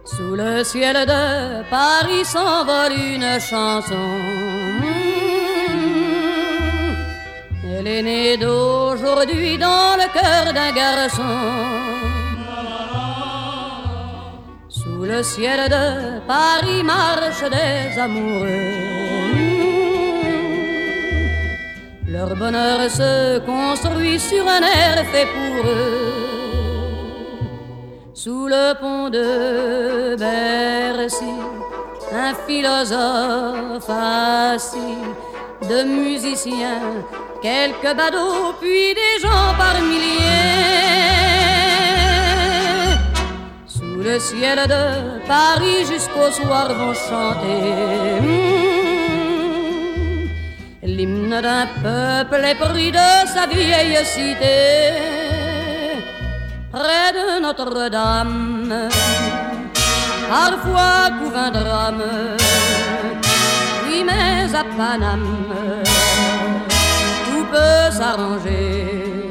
Sous le ciel de Paris s'envole une chanson. Elle est née d'aujourd'hui dans le cœur d'un garçon. Sous le ciel de Paris marchent des amoureux. Leur bonheur se construit sur un air fait pour eux. Sous le pont de Bercy, un philosophe assis, de musiciens, quelques badauds, puis des gens par milliers. Sous le ciel de Paris jusqu'au soir vont chanter l'hymne d'un peuple épris de sa vieille cité. Près de Notre-Dame, parfois couvre un drame. Oui, mais à Paname, tout peut s'arranger.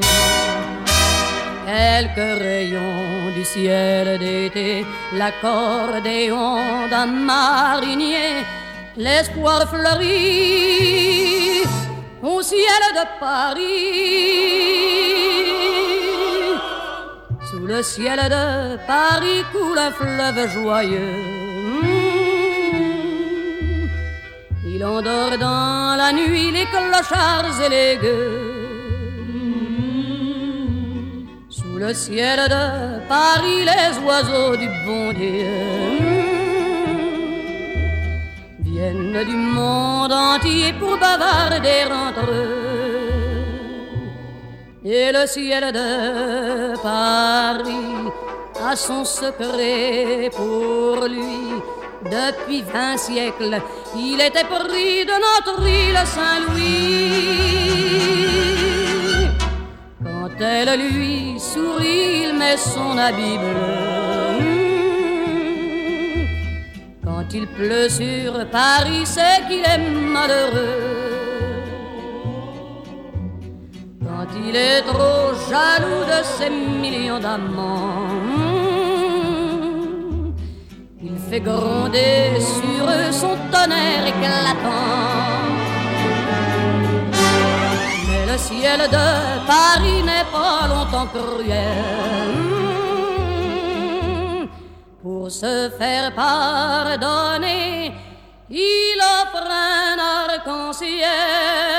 Quelques rayons du ciel d'été, l'accordéon d'un marinier, l'espoir fleurit au ciel de Paris. Sous le ciel de Paris coule un fleuve joyeux. Il endort dans la nuit les clochards et les gueux. Sous le ciel de Paris les oiseaux du bon Dieu viennent du monde entier pour bavarder entre eux. Et le ciel de Paris a son secret pour lui. Depuis 20 siècles, il était pris de notre île Saint-Louis. Quand elle lui sourit, il met son habit bleu. Quand il pleut sur Paris, c'est qu'il est malheureux. Quand il est trop jaloux de ses millions d'amants, il fait gronder sur eux son tonnerre éclatant. Mais le ciel de Paris n'est pas longtemps cruel. Pour se faire pardonner, il offre un arc-en-ciel.